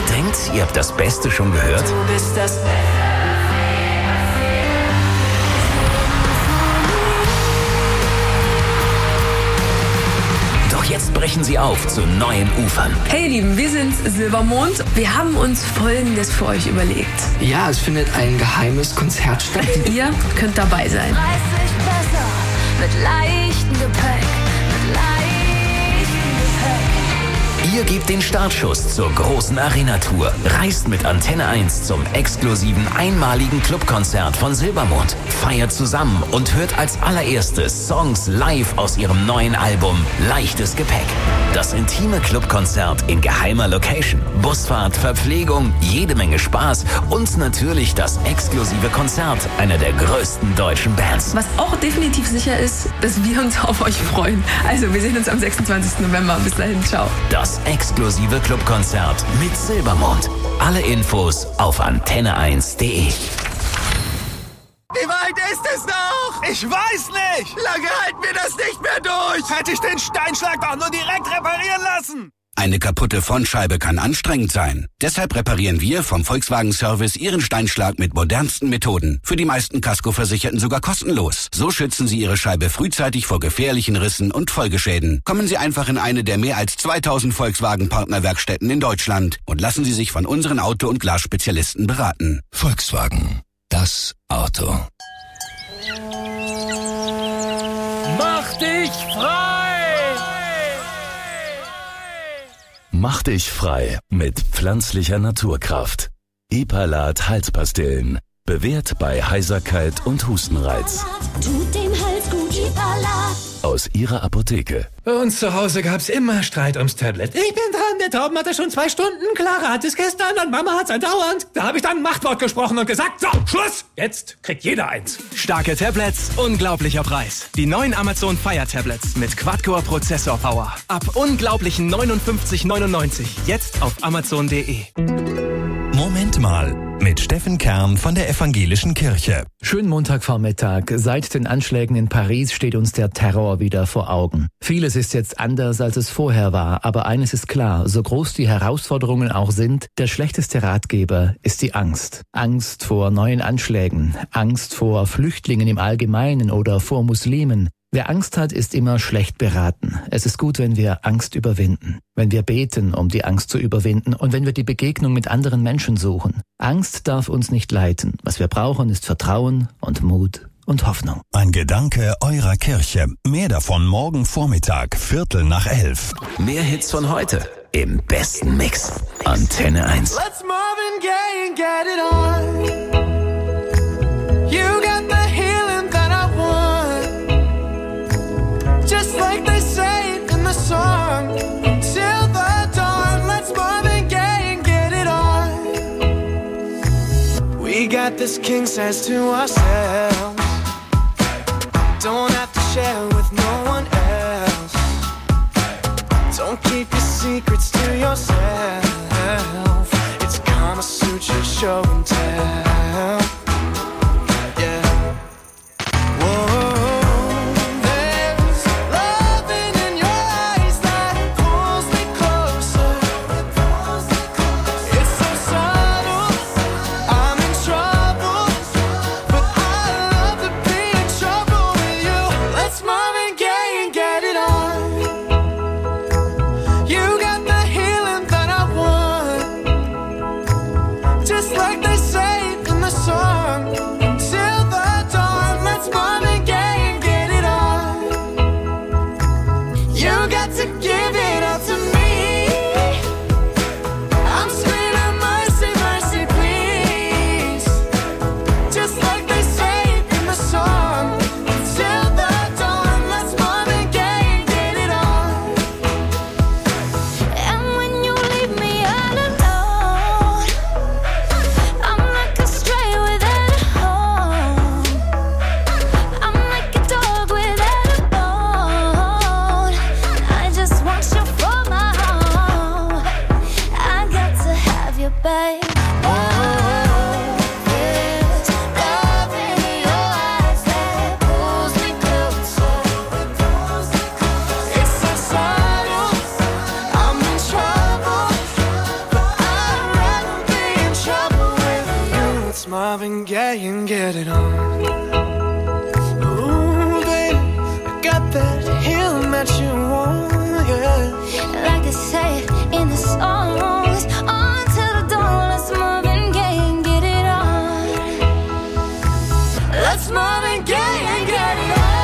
denkt, ihr habt das Beste schon gehört? Du bist das Doch jetzt brechen sie auf zu neuen Ufern. Hey ihr Lieben, wir sind Silbermond. Wir haben uns Folgendes für euch überlegt. Ja, es findet ein geheimes Konzert statt. Ihr könnt dabei sein. 30 besser mit leichtem Gepäck. Ihr gebt den Startschuss zur großen Arena-Tour. Reist mit Antenne 1 zum exklusiven einmaligen Clubkonzert von Silbermond. Feiert zusammen und hört als allererstes Songs live aus ihrem neuen Album Leichtes Gepäck. Das intime Clubkonzert in geheimer Location. Busfahrt, Verpflegung, jede Menge Spaß und natürlich das exklusive Konzert einer der größten deutschen Bands. Was auch definitiv sicher ist, dass wir uns auf euch freuen. Also wir sehen uns am 26. November. Bis dahin, ciao. Das exklusive Clubkonzert mit Silbermond. Alle Infos auf antenne1.de. Wie weit ist es noch? Ich weiß nicht! Lange halten wir das nicht mehr durch! Hätte ich den Steinschlag doch nur direkt reparieren lassen! Eine kaputte Frontscheibe kann anstrengend sein. Deshalb reparieren wir vom Volkswagen Service Ihren Steinschlag mit modernsten Methoden. Für die meisten Kaskoversicherten sogar kostenlos. So schützen Sie Ihre Scheibe frühzeitig vor gefährlichen Rissen und Folgeschäden. Kommen Sie einfach in eine der mehr als 2000 Volkswagen-Partnerwerkstätten in Deutschland und lassen Sie sich von unseren Auto- und Glasspezialisten beraten. Volkswagen. Das Auto. Mach dich frei! Mach dich frei mit pflanzlicher Naturkraft. Epalat Halspastillen. Bewährt bei Heiserkeit und Hustenreiz. Tut dem Hals gut, Epalat. Aus Ihrer Apotheke. Bei uns zu Hause gab's immer Streit ums Tablet. Ich bin dran, der Torben hatte schon 2 Stunden, Clara hat es gestern und Mama hat's andauernd. Da habe ich dann ein Machtwort gesprochen und gesagt, so, Schluss! Jetzt kriegt jeder eins. Starke Tablets, unglaublicher Preis. Die neuen Amazon Fire Tablets mit Quad-Core Prozessor Power. Ab unglaublichen 59,99. Jetzt auf amazon.de. Moment mal, mit Steffen Kern von der Evangelischen Kirche. Schönen Montagvormittag. Seit den Anschlägen in Paris steht uns der Terror wieder vor Augen. Vieles ist jetzt anders, als es vorher war, aber eines ist klar, so groß die Herausforderungen auch sind, der schlechteste Ratgeber ist die Angst. Angst vor neuen Anschlägen, Angst vor Flüchtlingen im Allgemeinen oder vor Muslimen. Wer Angst hat, ist immer schlecht beraten. Es ist gut, wenn wir Angst überwinden. Wenn wir beten, um die Angst zu überwinden und wenn wir die Begegnung mit anderen Menschen suchen. Angst darf uns nicht leiten. Was wir brauchen, ist Vertrauen und Mut und Hoffnung. Ein Gedanke eurer Kirche. Mehr davon morgen Vormittag, 11:45. Mehr Hits von heute im besten Mix. Antenne 1. Let's Marvin Gaye and get it on. You got the healing that I want. Just like they say in the song. Till the dawn, let's Marvin Gaye and get it on. We got this king size to ourselves. Don't have to share with no one else. Don't keep your secrets to yourself. It's Kama Sutra show and tell. Yeah. Whoa, there's loving in your eyes that pulls me closer. It's so subtle, I'm in trouble, but I love to be in trouble with you. Let's Marvin Gaye and get it on. You got the healing that I want. Just like they say Marvin Gaye and get it on. Ooh, baby, I got that healing that you want, yeah. Like they say in the songs, on to the dawn. Let's Marvin Gaye and get it on. Let's Marvin Gaye and get it on.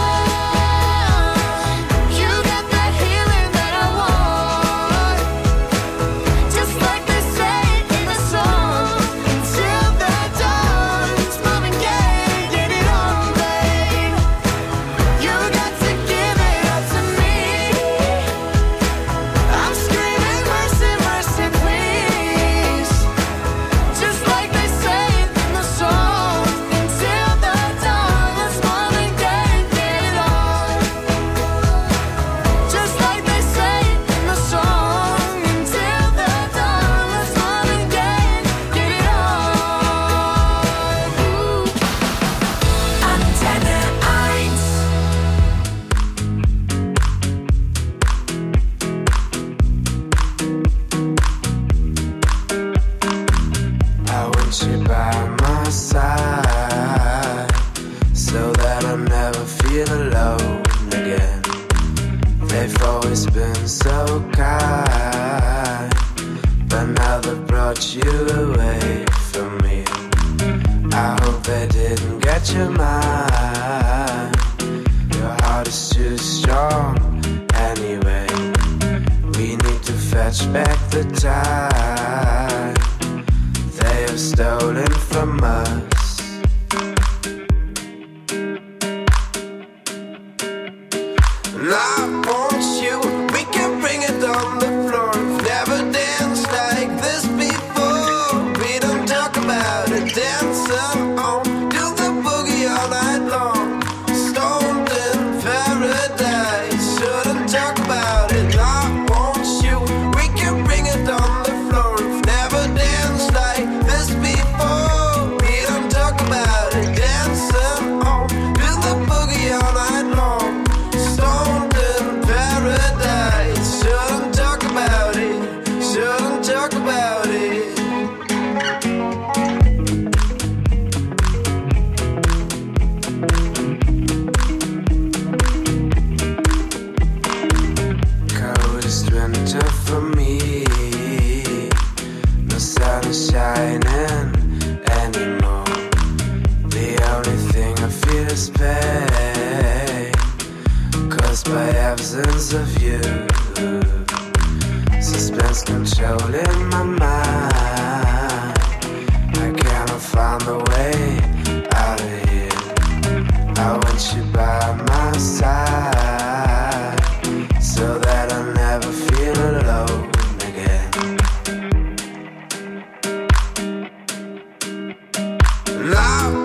Now